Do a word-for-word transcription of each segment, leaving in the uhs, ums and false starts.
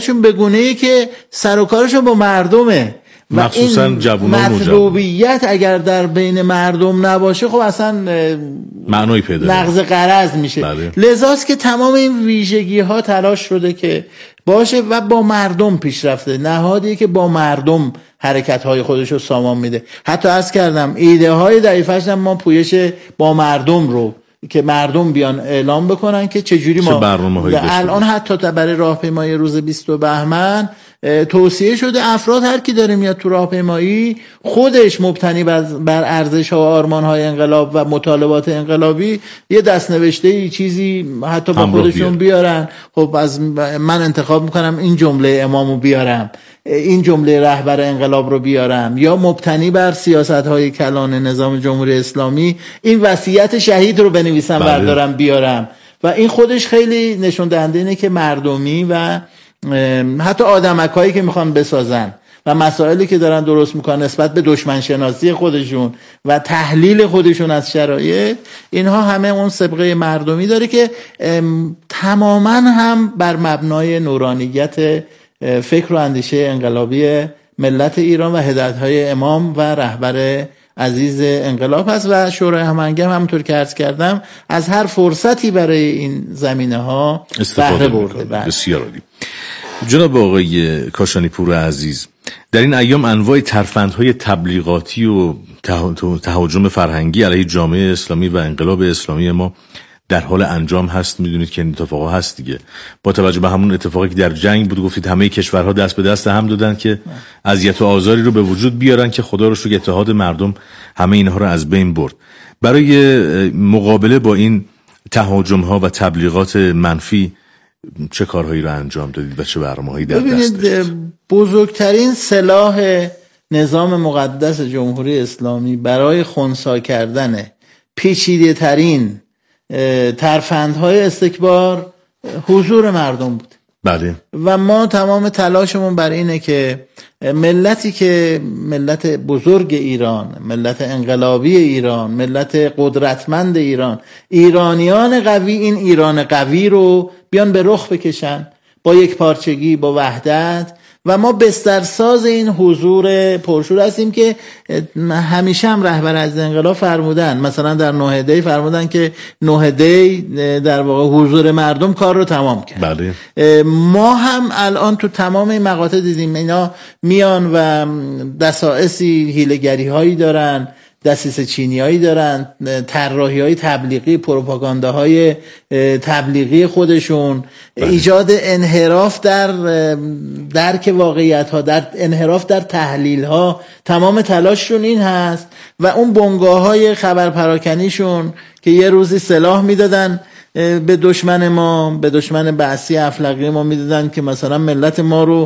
چون به گونه‌ای که سر و کارشون با مردمه و مخصوصا این جوانان مطلوبیت اگر در بین مردم نباشه خب اصلا معنی پیدا نقض غرض میشه. بله. لذاست که تمام این ویژگی ها تلاش شده که باشه و با مردم پیش رفته، نهادی که با مردم حرکت های خودش رو سامان میده. حتی عرض کردم ایده های ضعیفش هم ما پویش با مردم رو که مردم بیان اعلام بکنن که چجوری ما الان حتی برای راهپیمایی روز بیستم بهمن توصیه شده افراد هر کی داره میاد تو راهپیمایی خودش مبتنی بر ارزش ها و آرمان های انقلاب و مطالبات انقلابی یه دستنوشته چیزی حتی با خودشون بیارن. خب از من انتخاب میکنم این جمله امامو بیارم، این جمله رهبر انقلاب رو بیارم، یا مبتنی بر سیاست های کلان نظام جمهوری اسلامی این وصیت شهید رو بنویسم بردارم بیارم. و این خودش خیلی نشون دهنده اینه که مردمی و حتی آدمکایی که میخوان بسازن و مسائلی که دارن درست میکنن نسبت به دشمن شناسی خودشون و تحلیل خودشون از شرایط، اینها همه اون سابقه مردمی داره که تماما هم بر مبنای نورانیت فکر و اندیشه انقلابی ملت ایران و هدایت‌های امام و رهبر عزیز انقلاب هست. و شورای هماهنگ هم همونطور که عرض کردم از هر فرصتی برای این زمینه ها بهره برده. بسیار عالی. جناب آقای کاشانی پور عزیز، در این ایام انواع ترفندهای تبلیغاتی و تهاجم فرهنگی علیه جامعه اسلامی و انقلاب اسلامی ما در حال انجام هست. میدونید که این اتفاقا هست دیگه. با توجه به همون اتفاقی که در جنگ بود، گفتید همه کشورها دست به دست هم دادن که اذیت و آزاری رو به وجود بیارن که خدا رو شکر اتحاد مردم همه اینها رو از بین برد. برای مقابله با این تهاجم ها و تبلیغات منفی چه کارهایی رو انجام دادید و چه برنامه‌هایی در دست داشتید؟ بزرگترین سلاح نظام مقدس جمهوری اسلامی برای خنثی کردن پیچیده ترین ترفندهای استکبار حضور مردم بود. بله. و ما تمام تلاشمون بر اینه که ملتی که ملت بزرگ ایران، ملت انقلابی ایران، ملت قدرتمند ایران، ایرانیان قوی این ایران قوی رو بیان به رخ بکشن با یک پارچگی، با وحدت. و ما بسترساز این حضور پرشور هستیم که همیشه هم رهبر از انقلاب فرمودن، مثلا در نه دی فرمودن که نه دی در واقع حضور مردم کار رو تمام کرد. بله. ما هم الان تو تمام این مقاطع دیدیم اینا میان و دسائسی هیله‌گری هایی دارن، دسیسه چینیایی دارن، طراحی‌های تبلیغی، پروپاگانداهای تبلیغی خودشون، بله. ایجاد انحراف در درک واقعیت‌ها، در انحراف در تحلیل‌ها، تمام تلاششون این هست. و اون بنگاه‌های خبر پراکنیشون که یه روزی سلاح میدادن به دشمن ما، به دشمن بعثی افلاقی ما میدادن که مثلا ملت ما رو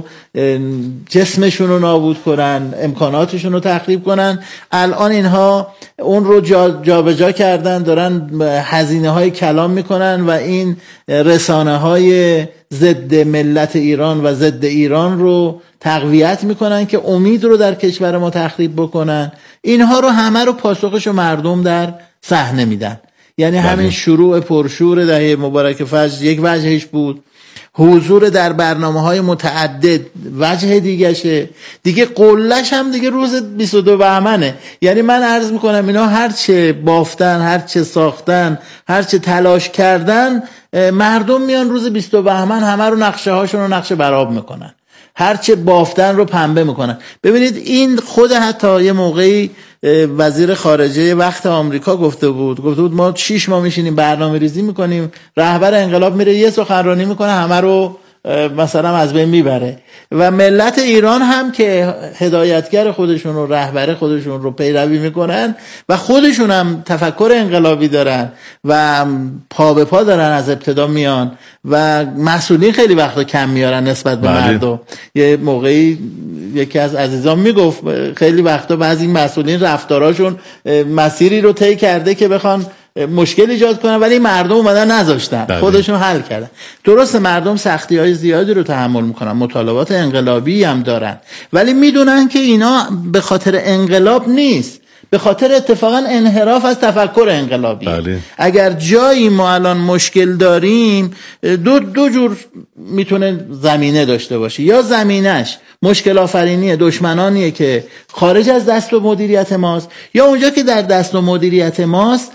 جسمشون رو نابود کنن، امکاناتشون رو تخریب کنن، الان اینها اون رو جا جا به جا کردن، دارن هزینه های کلام میکنن و این رسانه های ضد ملت ایران و ضد ایران رو تقویت میکنن که امید رو در کشور ما تخریب بکنن. اینها رو همه رو پاسخش مردم در صحنه میدن. یعنی بله. همین شروع پرشور دهه مبارک فجر یک وجهش بود، حضور در برنامه‌های متعدد وجه دیگه‌شه دیگه، قلهش هم دیگه روز بیست و دو بهمنه. یعنی من عرض میکنم اینا هرچه بافتن، هرچه ساختن، هرچه تلاش کردن، مردم میان روز بیست و دو بهمن همه رو نقشه هاشون رو نقشه برآب میکنن، هرچه بافتن رو پنبه میکنن. ببینید این خود حتی یه موقعی وزیر خارجه وقت آمریکا گفته بود گفته بود ما شش ماه میشینیم برنامه ریزی میکنیم، رهبر انقلاب میره یه سخنرانی میکنه همه رو مثلا از بین میبره. و ملت ایران هم که هدایتگر خودشون رو، رهبر خودشون رو پیروی میکنن و خودشون هم تفکر انقلابی دارن و پا به پا دارن، از ابتدا میان و مسئولین خیلی وقتا کم میارن نسبت به مردم. یه موقعی یکی از عزیزان میگفت خیلی وقتا بعضی مسئولین رفتاراشون مسیری رو طی کرده که بخوان مشکل ایجاد کنن ولی مردم اومدن نذاشتن، بله. خودشون حل کردن. درسته مردم سختی های زیادی رو تحمل میکنن، مطالبات انقلابی هم دارن، ولی میدونن که اینا به خاطر انقلاب نیست، به خاطر اتفاقا انحراف از تفکر انقلابی. بله. اگر جایی ما الان مشکل داریم، دو دو جور میتونه زمینه داشته باشه. یا زمینش مشکل آفرینی دشمنانیه که خارج از دست و مدیریت ماست، یا اونجا که در دست و مدیریت ماست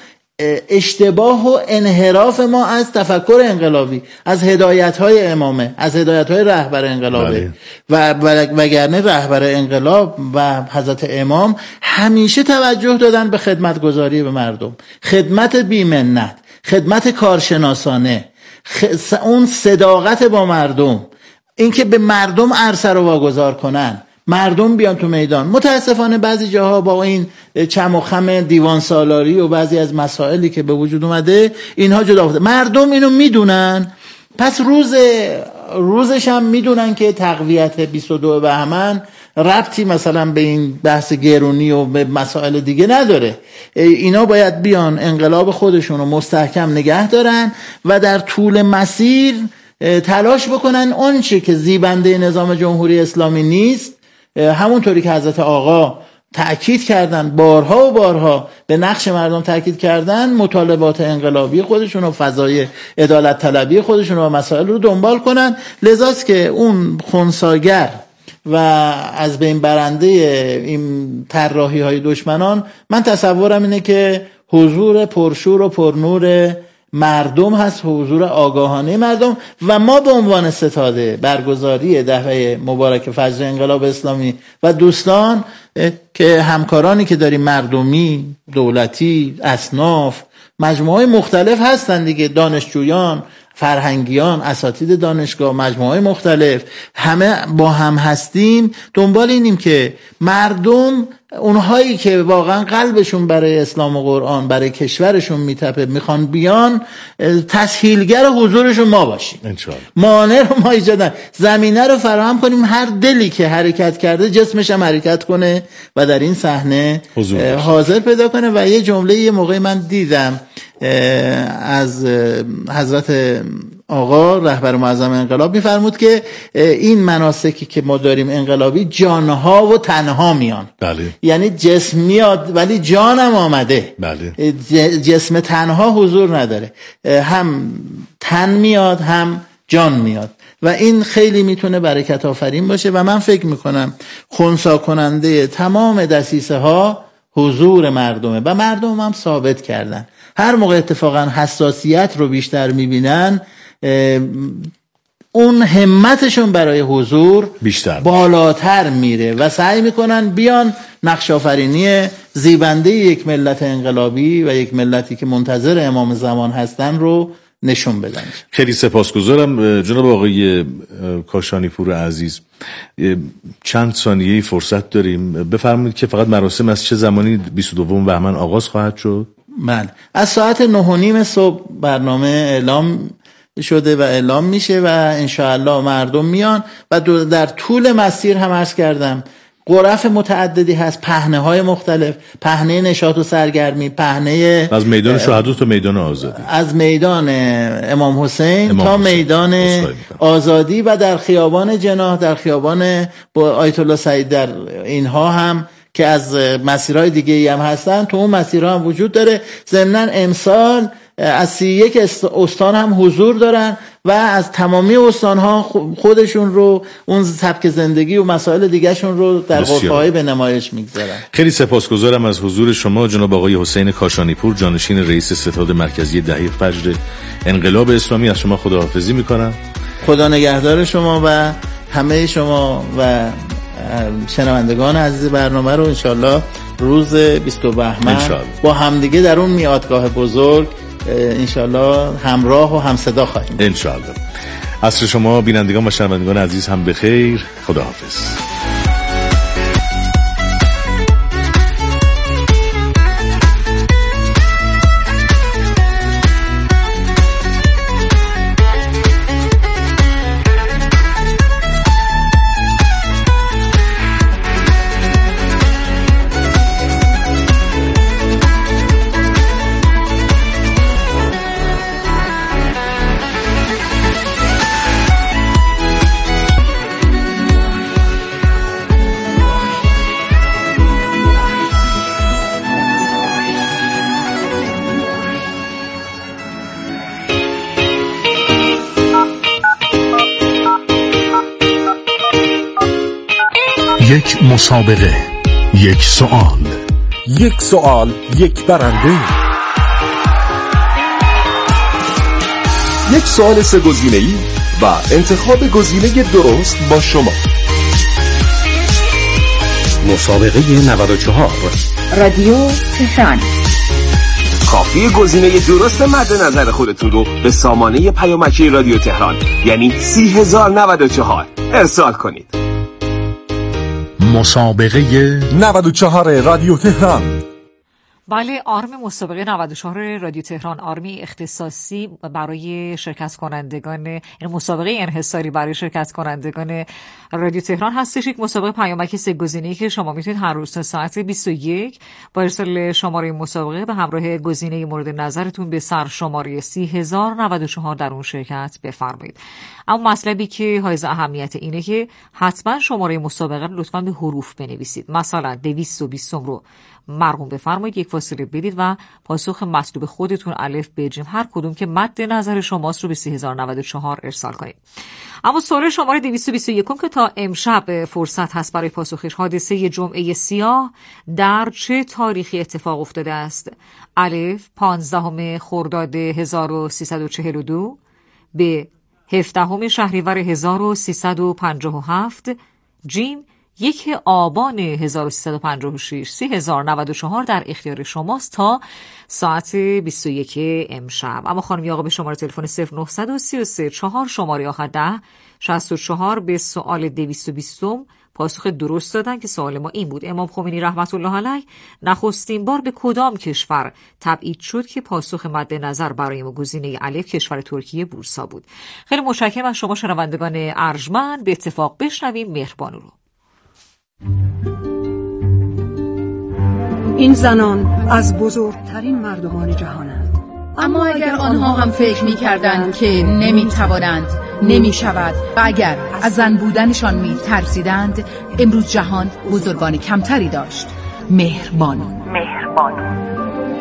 اشتباه و انحراف ما از تفکر انقلابی، از هدایت‌های امامه، از هدایت‌های رهبر انقلابه. و وگرنه رهبر انقلاب و حضرت امام همیشه توجه دادن به خدمتگزاری به مردم، خدمت بی‌منت، خدمت کارشناسانه، خ... اون صداقت با مردم، اینکه به مردم عرصه رو واگذار کنن، مردم بیان تو میدان. متاسفانه بعضی جاها با این چم و خم دیوان سالاری و بعضی از مسائلی که به وجود اومده اینها جدا افتاده. مردم اینو میدونن، پس روز روزش هم میدونن که تقویت بیست و دو بهمن ربطی مثلا به این بحث گرونی و به مسائل دیگه نداره. اینا باید بیان انقلاب خودشون رو مستحکم نگه دارن و در طول مسیر تلاش بکنن اون چه که زیبنده نظام جمهوری اسلامی نیست، همونطوری که حضرت آقا تأکید کردن، بارها و بارها به نقش مردم تأکید کردن، مطالبات انقلابی خودشون و فضای عدالت طلبی خودشون و مسائل رو دنبال کنن. لذاست که اون خنثی‌گر و از بین برنده این طراحی های دشمنان، من تصورم اینه که حضور پرشور و پرنور مردم هست، حضور آگاهانه مردم، و ما به عنوان ستاده برگزاری دهه مبارک فجر انقلاب اسلامی و دوستان که همکارانی که داریم مردمی، دولتی، اصناف، مجموعه مختلف هستن دیگه، دانشجویان، فرهنگیان، اساتید دانشگاه، مجموعه مختلف، همه با هم هستیم، دنبال اینیم که مردم، اونهایی که واقعا قلبشون برای اسلام و قرآن، برای کشورشون میتپه، میخوان بیان، تسهیلگر حضورشون ما باشیم، انشاءالله. مانع رو ما ایجاد نکنیم، زمینه رو فراهم کنیم هر دلی که حرکت کرده جسمش هم حرکت کنه و در این صحنه حاضر پیدا کنه. و یه جمله یه موقعی من دیدم از حضرت آقا رهبر معظم انقلاب میفرمود که این مناسکی که ما داریم انقلابی، جانها و تنها میان. بله. یعنی جسم میاد ولی جانم آمده. بله. جسم تنها حضور نداره، هم تن میاد هم جان میاد و این خیلی میتونه برکت آفرین باشه. و من فکر میکنم خنثی کننده تمام دسیسه ها حضور مردمه و مردم هم ثابت کردن. هر موقع اتفاقا حساسیت رو بیشتر میبینن، اون همتشون برای حضور بیشتر بالاتر میره و سعی میکنن بیان نقش آفرینی زیبنده یک ملت انقلابی و یک ملتی که منتظر امام زمان هستن رو نشون بدن. خیلی سپاسگزارم جناب آقای کاشانی پور عزیز. چند ثانیه فرصت داریم، بفرمایید که فقط مراسم از چه زمانی بیست و دوم بهمن آغاز خواهد شد؟ من از ساعت نه و نیم صبح برنامه اعلام شده و اعلام میشه و انشاءالله مردم میان و در طول مسیر هم عرض کردم غرف متعددی هست، پهنه های مختلف، پهنه نشاط و سرگرمی، پهنه از میدان شهادت تا میدان آزادی، از میدان امام حسین امام تا حسین. میدان آزادی و در خیابان جناح، در خیابان با آیت الله سعید، در اینها هم که از مسیرهای دیگه ای هم هستن، تو اون مسیرها هم وجود داره. ضمناً امسال از سی یک استان هم حضور دارن و از تمامی استانها خودشون رو، اون سبک زندگی و مسائل دیگه شون رو در غرفه‌های به نمایش میگذارن. خیلی سپاسگزارم از حضور شما جناب آقای حسین کاشانی پور، جانشین رئیس ستاد مرکزی دهه فجر انقلاب اسلامی. از شما خداحافظی میکنم. خدا نگهدار شما و همه شما و شنوندگان عزیز برنامه رو انشالله روز بیست بهمن با همدیگه در اون میادگاه بزرگ انشالله همراه و همصدا خواهیم. انشالله. عصر شما بینندگان و شنوندگان عزیز هم بخیر. خداحافظ. یک مسابقه، یک سوال، یک سوال، یک برنده. یک سوال سه گزینه‌ای و انتخاب گزینه درست با شما. مسابقه نود و چهار، رادیو تهران. کافی گزینه درست مد نظر خودتون رو به سامانه پیامکی رادیو تهران یعنی سی هزار و نود و چهار ارسال کنید. مسابقه نود و چهار رادیو تهران. بله، آرم مسابقه نود و چهار رادیو تهران، آرمی اختصاصی برای شرکت کنندگان، این مسابقه انحصاری برای شرکت کنندگان رادیو تهران هستش. یک مسابقه پیامک سه گزینه‌ای که شما میتونید هر روز تا ساعت بیست و یک با ارسال شماره مسابقه به همراه گزینه مورد نظرتون به سر شماره سی هزار و نود و چهار در اون شرکت بفرمایید. اما مطلبی که حائز اهمیت اینه که حتما شماره مسابقه رو لطفاً به حروف بنویسید. مثلا دویست و بیست رو مرقوم بفرمایید، یک فاصله بدید و پاسخ مطلوب خودتون الف ب ج هر کدوم که مد نظر شماست رو به سی هزار و نود و چهار ارسال کنید. اما سوال شماره دویست و بیست و یک که تا امشب فرصت هست برای پاسخش، حادثه جمعه سیاه در چه تاریخی اتفاق افتاده است؟ الف پانزدهم خرداد هزار و سیصد و چهل و دو، ب هفدهم شهریور هزار و سیصد و پنجاه و هفت، جیم یک آبان هزار و سیصد و پنجاه و شش. سی هزار و نود و چهار در اختیار شماست تا ساعت بیست و یک امشب. اما خانم آقا به شماره تلفن صفر نه سه سه چهار شماره آخر ده شصت و چهار به سوال دویست و بیست پاسخ درست دادن که سوال ما این بود: امام خمینی رحمت الله علیه نخستین بار به کدام کشور تبعید شد که پاسخ مد نظر برای ما گزینه الف کشور ترکیه بورسا بود. خیلی متشکرم از شما شنوندگان ارجمند. به اتفاق بشنویم مهربانو رو. این زنان از بزرگترین مردمان جهانند، اما اگر آنها هم فکر می کردند که نمی توانند، نمی شود و اگر از زن بودنشان می ترسیدند، امروز جهان بزرگان کمتری داشت. مهربانو. مهربانو.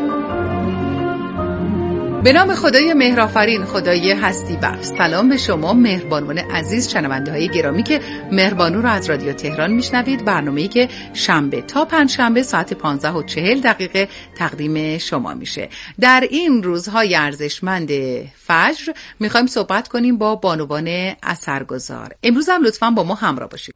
به نام خدای مهرآفرین، خدای هستی بخش. سلام به شما مهربانان عزیز، شنونده های گرامی که مهربانو رو از رادیو تهران میشنوید. برنامه‌ای که شنبه تا پنج شنبه ساعت پانزده و چهل دقیقه تقدیم شما میشه. در این روزهای ارزشمند فجر میخوایم صحبت کنیم با بانوان اثرگذار. امروز هم لطفاً با ما همراه باشید.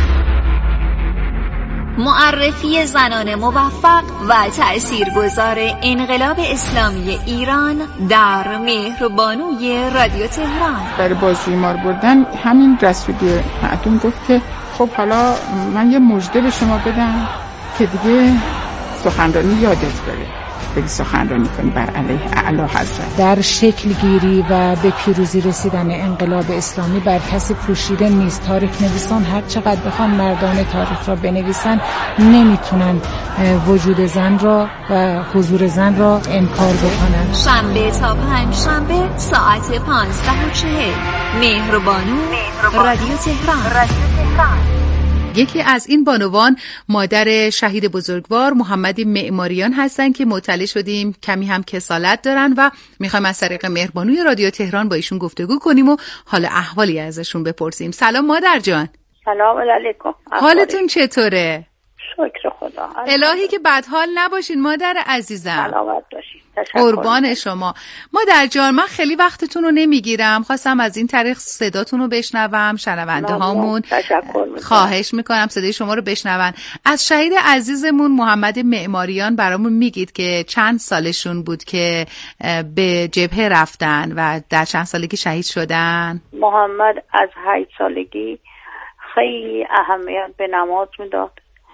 معرفی زنان موفق و تأثیرگذار انقلاب اسلامی ایران در مهربانوی رادیو تهران. برای بازجویی بردن همین رسولی معدوم گفت که خب حالا من یه مژده به شما بدم که دیگه سخنرانی یادت بره، بگی سخنرانی کنی بر علیه اعلی حضرت. در شکل گیری و به پیروزی رسیدن انقلاب اسلامی بر کسی پوشیده نیست. تاریخ نویسان هر چقدر بخوان مردان تاریخ را بنویسن نمیتونن وجود زن را و حضور زن را انکار بکنن. شنبه تا پنج شنبه ساعت پانزده و چهل مهربانو رادیو تهران. رادیو تهران. یکی از این بانوان مادر شهید بزرگوار محمد معماریان هستن که مطلع شدیم کمی هم کسالت دارن و میخوایم از طریق مهربانوی رادیو تهران با ایشون گفتگو کنیم و حال احوالی ازشون بپرسیم. سلام مادر جان. سلام علیکم. حالتون چطوره؟ شکر خدا. الهی که بدحال نباشین مادر عزیزم. سلامت باشین. قربان شما. مادر جان من خیلی وقتتون رو نمیگیرم، خواستم از این طریق صداتون رو بشنوم، شنونده هامون خواهش میکنم صدای شما رو بشنون. از شهید عزیزمون محمد معماریان برامون میگید که چند سالشون بود که به جبهه رفتن و در چند سالگی شهید شدن؟ محمد از هشت سالگی خیلی اهمیت به نماز میداد.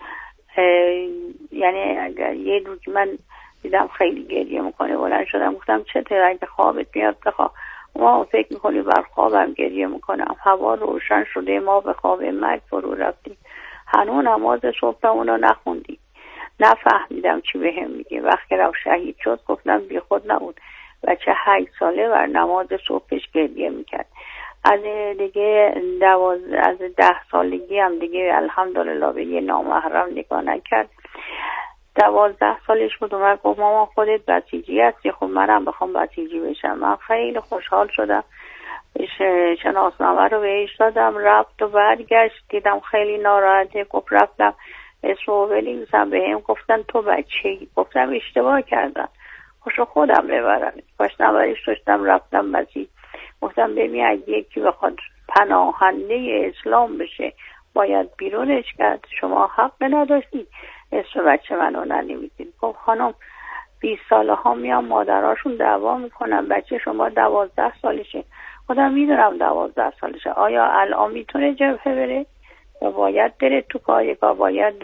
یعنی اگر یه روز من دیدم خیلی گریه میکنه، بلند شدم گفتم چطور اگه خوابت میاد بخواب. ما فکر میکنی بر خوابم گریه میکنم. هوا روشن شده، ما به خواب مرگ فرو رفتیم، هنوز نماز صبحمون رو نخوندیم. نفهمیدم چی بهم میگه. وقتی رفت شهید شد گفتم بی خود نبود، بچه هشت ساله بر نماز صبحش گریه میکرد. از دیگه دواز از ده سالگی هم دیگه الحمدلله به یه نامحرم نگاه نکرد. دوازده سالش بود اومد گفت مامان خودت بسیجی هستی، خب منم بخوام بسیجی بشم. من خیلی خوشحال شدم شناسنامه رو بهش دادم، رفت و برگشت. دیدم خیلی ناراحته. گفت رفتم اسمو بنویسم، به هم گفتن تو بچه‌ای. گفتم اشتباه کردن، خوش خودم ببرم. کاش نبریش داشتم رفتم مسیح. گفتم ببین اگه یکی بخواد پناهنده اسلام بشه باید بیرونش کرد، شما حق نداشتید اسم بچه منو ننویسید. گفت خانم بیست ساله ها میان مادراشون دعوا میکنن، بچه شما دوازده سالشه. خودم میدونم دوازده سالشه. آیا الان میتونه جبهه بره؟ و باید بره تو پایگاه، باید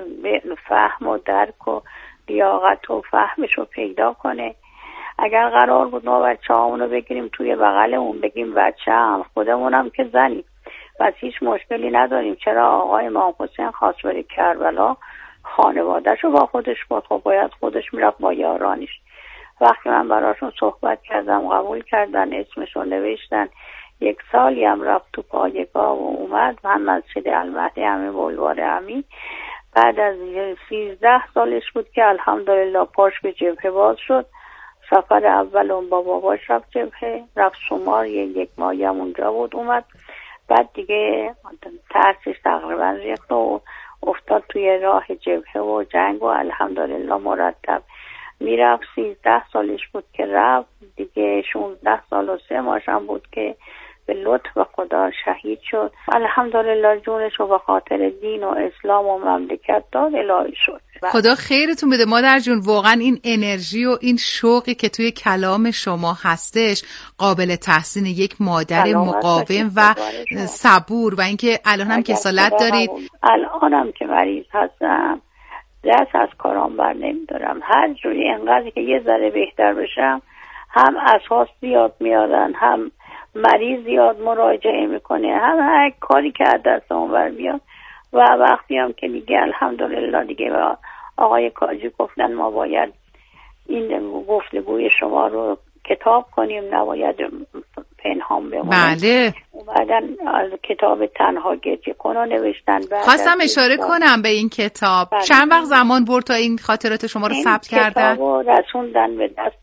فهم و درک و لیاقت و فهمش رو پیدا کنه. اگر قرار بود ما بچه هامونو بگیریم توی بغلمون بگیم بچه هم خودمونم که زنیم بس هیچ مشکلی نداریم، چرا آقای امام حسین خواست بره کربلا خانوادهشو با خودش بود؟ خب باید خودش میرفت با یارانش. وقتی من براشون صحبت کردم قبول کردن، اسمشو نوشتن. یک سالی هم رفت تو پایگاه و اومد. من مسجد المهدی همین بلوار همین بعد از سیزده سالش بود که الحمدلله پاش به جبهه باز شد. سفر اول اون با باباش رفت جبهه، رفت شمار، یک ماهی هم اونجا بود. اومد بعد دیگه ترسش تقریبا ریخت و افتاد توی راه جبهه و جنگ و الحمدلله مرتب میرفت. سیزده سالش بود که رفت دیگه. شونزده سال و سه ماهش هم بود که به لطف خدا شهید شد. الحمدلله جونش رو به خاطر دین و اسلام و مملکت داد الهی شد. خدا خیرتون بده مادر جون. واقعا این انرژی و این شوقی که توی کلام شما هستش قابل تحسین یک مادر مقاوم و صبور، و اینکه الان هم کسالت دارید. الانم که مریض هستم دست از کارام بر نمیدارم. هر جوری انقدر که یه ذره بهتر بشم هم اساس زیاد میادن، هم مریض زیاد مراجعه میکنه، هم هر کاری که از دست اون بر بیاد. و وقتی هم که دیگه الحمدلله دیگه آقای کاجی گفتن ما باید این گفتگوی شما رو کتاب کنیم، نباید پنهان بمونه. بله. اومدن از کتاب تنها گریه کن رو نوشتن. خواستم اشاره کنم به این کتاب. بله. چند وقت زمان برد تا این خاطرات شما رو ثبت کردن؟ این کتاب رو رسوندن به دست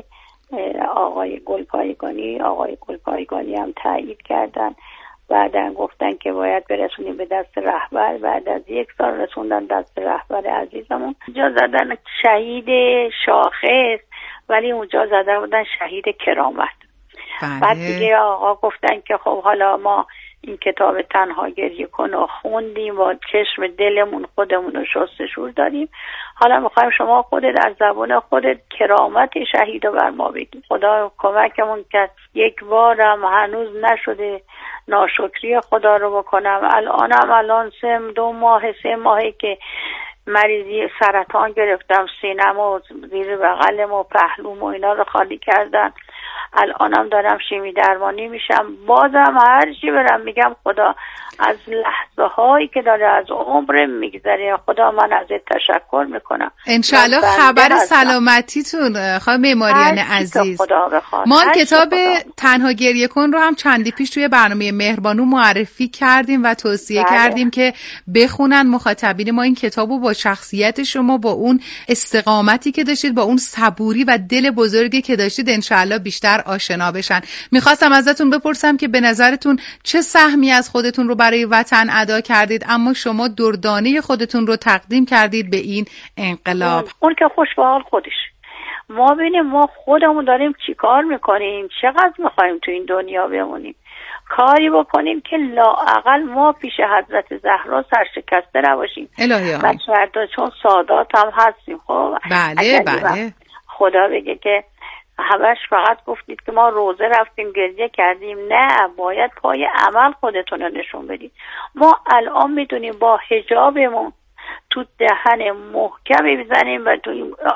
آقای گلپایگانی. آقای گلپایگانی هم تایید کردن. بعدن گفتن که باید برسونیم به دست رهبر. بعد از یک سال رسوندن دست رهبر عزیزمون. اونجا زدن شهید شاخص، ولی اونجا زدن بودن شهید کرامت. بله. بعد دیگه آقا گفتن که خب حالا ما این کتاب تنها گریه کن و خوندیم و چشم دلمون خودمون رو شستشور داریم، حالا میخوایم شما خودت از زبان خودت کرامت شهید رو بر ما بگیم. خدا کمکمون کرد. یک بارم هنوز نشده ناشکری خدا رو بکنم. الانم الان سه دو ماه سه ماهی که مریضی سرطان گرفتم، سینم و زیر بغلم و پهلوم و اینا رو خالی کردن. الانم دارم شیمی درمانی میشم. بازم هر چی برم میگم خدا از لحظه هایی که داره از عمرم میگذره، خدا من ازت تشکر میکنم. انشالله خبر سلامتیتون خانم معماریان عزیز. ما کتاب تنها گریه کن رو هم چندی پیش توی برنامه مهربانو معرفی کردیم و توصیه بله. کردیم که بخونن مخاطبین ما این کتابو. با شخصیت شما، با اون استقامتی که داشتید، با اون صبوری و دل بزرگی که داشتید انشالله بیشتر آشنا بشن. میخواستم ازتون بپرسم که به نظرتون چه سهمی از خودتون رو برای وطن ادا کردید، اما شما دردانه خودتون رو تقدیم کردید به این انقلاب. اون که خوش به حال خودش. ما ببینیم ما خودمون داریم چی کار میکنیم، چقدر میخوایم تو این دنیا بمونیم. کاری بکنیم که لااقل ما پیش حضرت زهرا سرشکسته نباشیم. الهی آمین. چون سادات هم هستیم. خب بله بله. خدا بگه که همش فقط گفتید که ما روزه رفتیم گریه کردیم. نه، باید پای عمل خودتون رو نشون بدید. ما الان میدونیم با حجابمون تو دهن محکمی بزنیم و تو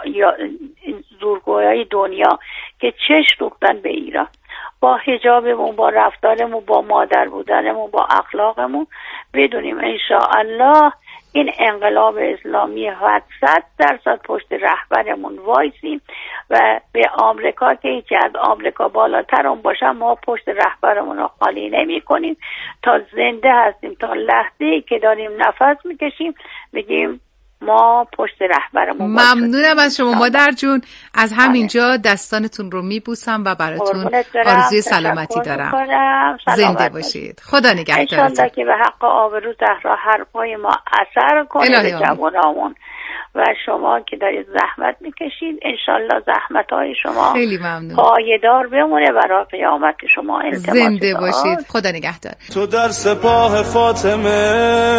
زورگویای دنیا که چش دوختن به ایران. با حجابمون، با رفتارمون، با مادر بودنمون، با اخلاقمون بدونیم انشاءالله این انقلاب اسلامی صد درصد پشت رهبرمون وایسیم و به آمریکا که هیچی از آمریکا بالاتر اون باشه ما پشت رهبرمون رو خالی نمی کنیم. تا زنده هستیم، تا لحظه‌ای که داریم نفس میکشیم بگیم ما پشت رهبرمون. ممنونم از شما مادر جون. از همینجا دستانتون رو میبوسم و براتون آرزوی سلامتی دارم. زنده باشید. خدا نگهدارتون. انشالله که به حق آبرو زهرا حرفای ما اثر کنه به جوانامون و شما که دارید زحمت میکشید انشالله زحمتهای شما خیلی ممنون پایدار بمونه برای قیامت شما. زنده باشید. خدا نگهدار. تو در سپاه فاطمه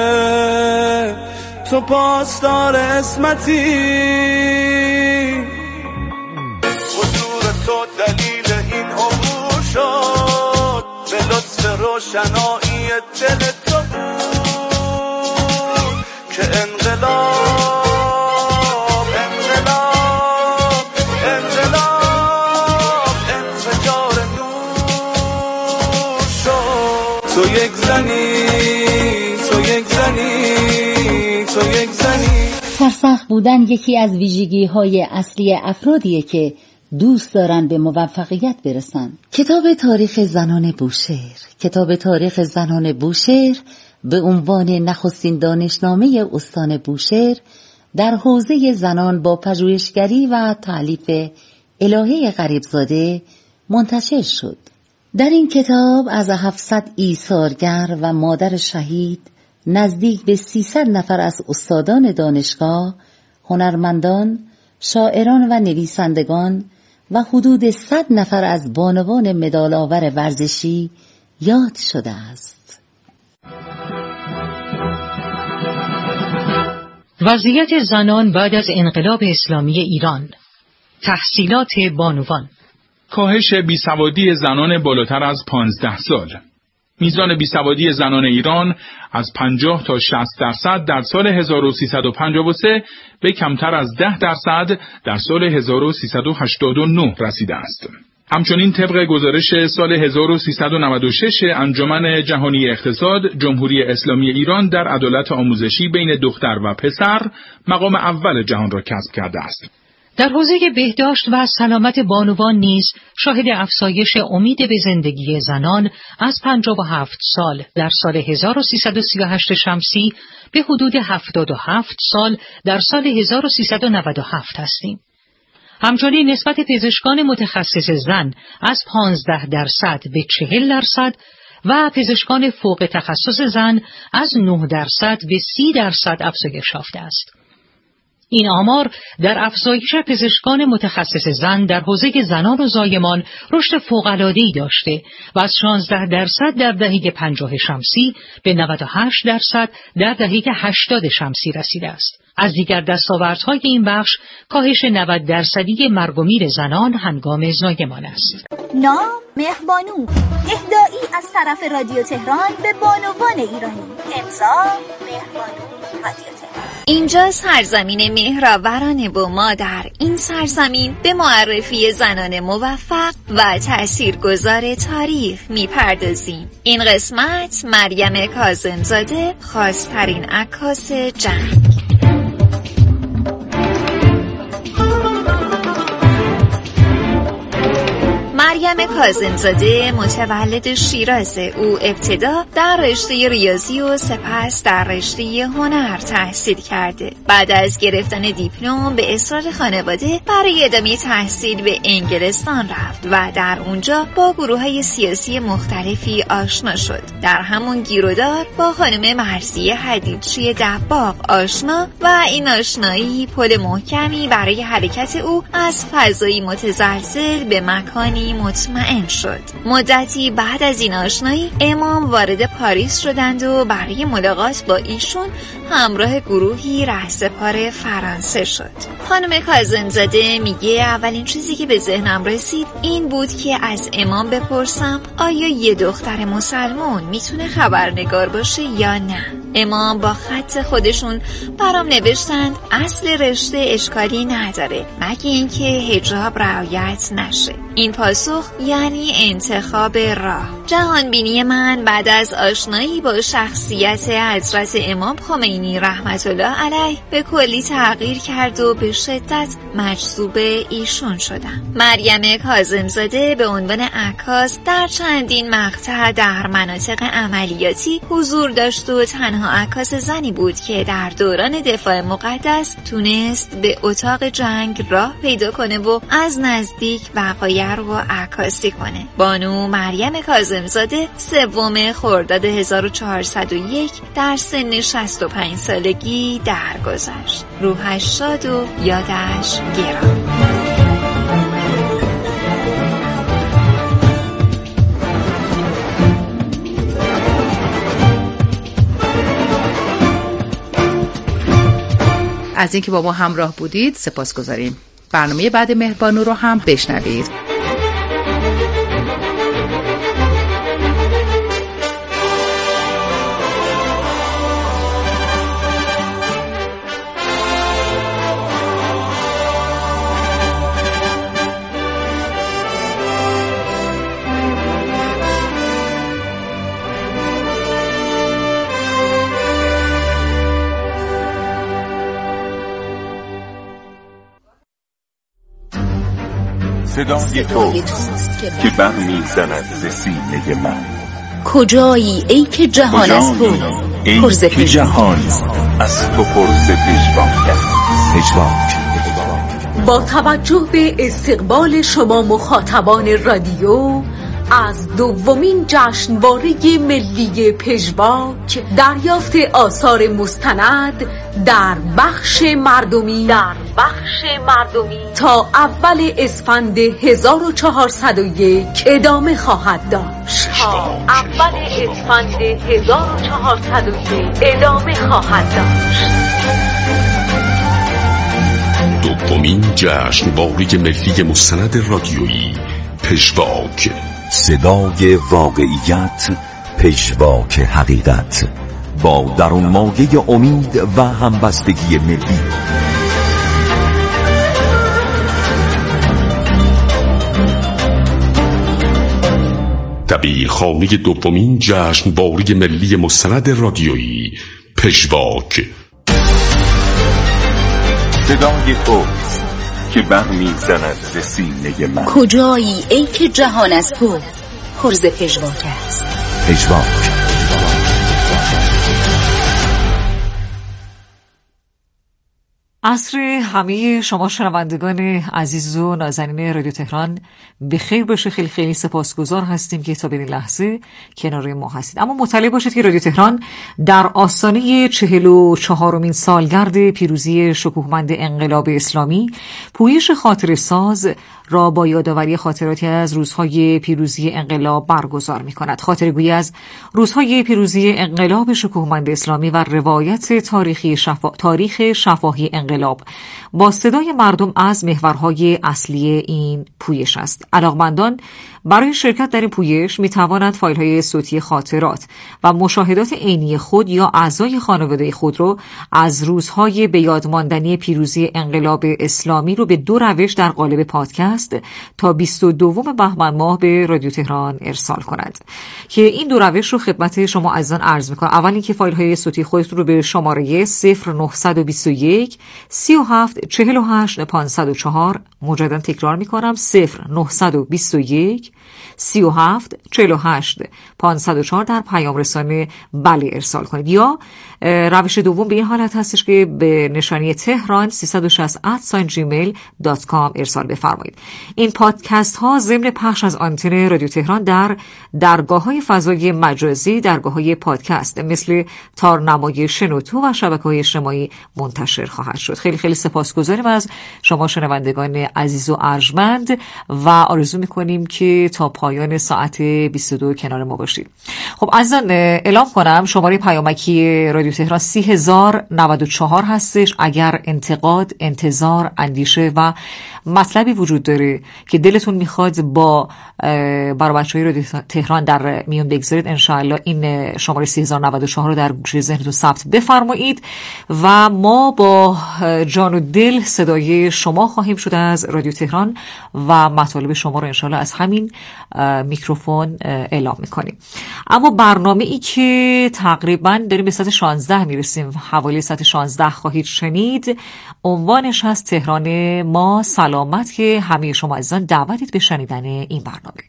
تو پاسدار اسمتی، حضور تو دلیل این عبور شد، به لطف روشنایی دل تو بود که انقلاب انقلاب انقلاب انفجار نور شد. تو یک زنی تو یک زنی سرسخت بودن یکی از ویژگی‌های اصلی افرادیه که دوست دارن به موفقیت برسن. کتاب تاریخ زنان بوشهر کتاب تاریخ زنان بوشهر به عنوان نخستین دانشنامه استان بوشهر در حوزه زنان با پژوهشگری و تألیف الهه غریبزاده منتشر شد. در این کتاب از هفتصد ایثارگر و مادر شهید نزدیک به سیصد نفر از استادان دانشگاه، هنرمندان، شاعران و نویسندگان و حدود صد نفر از بانوان مدال‌آور ورزشی یاد شده است. وضعیت زنان بعد از انقلاب اسلامی ایران، تحصیلات بانوان، کاهش بیسوادی زنان بالاتر از پانزده سال. میزان بیسوادی زنان ایران از پنجاه تا شصت درصد در سال هزار و سیصد و پنجاه و سه به کمتر از ده درصد در سال هزار و سیصد و هشتاد و نه رسیده است. همچنین طبق گزارش سال هزار و سیصد و نود و شش انجمن جهانی اقتصاد، جمهوری اسلامی ایران در عدالت آموزشی بین دختر و پسر مقام اول جهان را کسب کرده است. در حوزه بهداشت و سلامت بانوان نیز شاهد افزایش امید به زندگی زنان از پنجاه و هفت سال در سال هزار و سیصد و سی و هشت شمسی به حدود هفتاد و هفت سال در سال هزار و سیصد و نود و هفت هستیم. همچنین نسبت پزشکان متخصص زن از پانزده درصد به چهل درصد و پزشکان فوق تخصص زن از نه درصد به سی درصد افزایش یافته است. این آمار در افزایش پزشکان متخصص زن در حوزه زنان و زایمان رشد فوق‌العاده‌ای داشته و از شانزده درصد در دهه پنجاه شمسی به نود و هشت درصد در دهه هشتاد شمسی رسیده است. از دیگر دستاوردهای این بخش کاهش نود درصدی مرگ و میر زنان هنگام زایمان است. نام مهربانو، اهدایی از طرف رادیو تهران به بانوان ایرانی. امضا مهربانو رادیو تهران. اینجا سرزمین مهرآوران و ما در این سرزمین به معرفی زنان موفق و تاثیرگذار تاریخ میپردازیم. این قسمت مریم کاظمزاده، خاص‌ترین عکاس جنگ. مریم کاظمزاده متولد شیراز. او ابتدا در رشته ریاضی و سپس در رشته هنر تحصیل کرده. بعد از گرفتن دیپلم به اصرار خانواده برای ادامه تحصیل به انگلستان رفت و در اونجا با گروه‌های سیاسی مختلفی آشنا شد. در همون گیرودار با خانم مرضیه حدیدچی دباغ آشنا و این آشنایی پل محکمی برای حرکت او از فضایی متزلزل به مکانی مطمئن شد. مدتی بعد از این آشنایی امام وارد پاریس شدند و برای ملاقات با ایشون همراه گروهی رهسپار فرانسه شد. خانم کاظمزاده میگه اولین چیزی که به ذهنم رسید این بود که از امام بپرسم آیا یه دختر مسلمان میتونه خبرنگار باشه یا نه. امام با خط خودشون برام نوشتند اصل رشته اشکالی نداره مگه اینکه حجاب رعایت نشه. این پاسخ یعنی انتخاب راه. جهان بینی من بعد از آشنایی با شخصیت حضرت امام خمینی رحمت الله علیه به کلی تغییر کرد و به شدت مجذوب ایشون شدم. مریم کاظم‌زاده به عنوان عکاس در چندین مقطع در مناطق عملیاتی حضور داشت و تنها عکاس زنی بود که در دوران دفاع مقدس تونست به اتاق جنگ راه پیدا کنه و از نزدیک وقایع رو عکاسی کنه. بانو مریم کاظم‌زاده سوم خرداد هزار و چهارصد و یک در سن شصت و پنج سالگی درگذشت. روحش شاد و یادش گرامی. از اینکه با ما همراه بودید سپاسگزاریم. برنامه بعد مهربانو رو هم بشنوید. صدای توست که برمی زند ز سینه من. کجایی ای که جهان از تو پرز که جهان از تو پرز پژواک پژواک. با توجه به استقبال شما مخاطبان رادیو از دومین جشنواره ملی پژواک دریافت آثار مستند در بخش مردمی در بخش مردمی تا اول اسفند هزار و چهارصد و یک ادامه خواهد داشت. تا اول اسفند هزار و چهارصد و یک ادامه خواهد داشت. دومین جشنواره ملی مستند رادیویی پژواک. صدای واقعیت، پژواک حقیقت، با درون مایه امید و همبستگی ملی. دبیرخانه دومین جشنواره ملی مستند رادیویی پژواک. صدای توست که برمی زند ز سینه من. کجایی ای که جهان از تو پرز پژواک است. پژواک. عصر همه شما شنوندگان عزیز و نازنین رادیو تهران بخیر باشه. خیلی خیلی سپاسگزار هستیم که تا به این لحظه کنار ما هستید. اما مطلع باشید که رادیو تهران در آستانه چهل و چهارمین سالگرد پیروزی شکوهمند انقلاب اسلامی پویش خاطره ساز را با یادآوری خاطراتی از روزهای پیروزی انقلاب برگزار می کند. خاطره‌گویی از روزهای پیروزی انقلاب شکوهمند اسلامی و روایت تاریخی شفا... تاریخ شفاهی انقلاب با صدای مردم از محورهای اصلی این پویش است. علاقمندان برای شرکت در این پویش می توانند فایل های صوتی خاطرات و مشاهدات عینی خود یا اعضای خانواده خود را از روزهای به یاد ماندنی پیروزی انقلاب اسلامی رو به دو روش در قالب پادکست تا بیست و دوم بهمن ماه به رادیو تهران ارسال کنند که این دو روش رو خدمت شما عزیزان عرض می‌کنم. اول اینکه فایل های صوتی خودتون رو به شماره صفر نه دو یک سی و هفت چهل و هشت پانصد و چهار مجددا تکرار می‌کنم صفر نه دو یک سی و هفت چهل و هشت پانصد و چهار در پیام رسانه بله ارسال کنید، یا روش دوم به این حالت هستش که به نشانی تهران سیصد و شصت ات ساین جیمیل دات کام ارسال بفرمایید. این پادکست ها ضمن پخش از آنتن رادیو تهران در درگاه های فضای مجازی، درگاه های پادکست مثل تارنمای شنوتو و شبکه‌های اجتماعی منتشر خواهد شد. خیلی خیلی سپاسگزاریم از شما شنوندگان عزیز و ارجمند و آرزو می‌کنیم که تا پایان ساعت بیست و دو کنار ما باشید. خب عزیزان اعلام کنم شماره پیامکی رادیو تهران سی هزار و نود و چهار هستش. اگر انتقاد، انتظار، اندیشه و مطلبی وجود داره که دلتون میخواد با برای بچهای رادیو تهران در میون بگذارید، انشاءالله این شماره سی هزار و نود و چهار رو در گوشه ذهنتون ثبت بفرمایید و ما با جان و دل صدای شما خواهیم شد از رادیو تهران و مطالب شما رو انشاءالله از همین میکروفون اعلام میکنیم. اما برنامه ای که تقریبا داریم به ساعت شانزده میرسیم، حوالی ساعت شانزده خواهید شنید، عنوانش هست تهران ما سلامت، که همه شما عزیزان دعوتید به شنیدن این برنامه.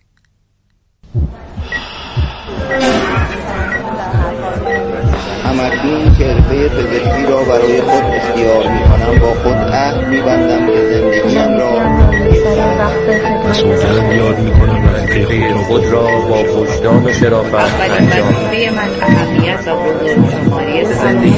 همکنون که حرفه پزشکی را برای خود اختیار میکنم، با خود عهد میبندم که زندگیم را مسئولیت یاد میکنم وظیفه خود را با وجدان و شرافت انجام من اهمیت و بزرگواری زندگی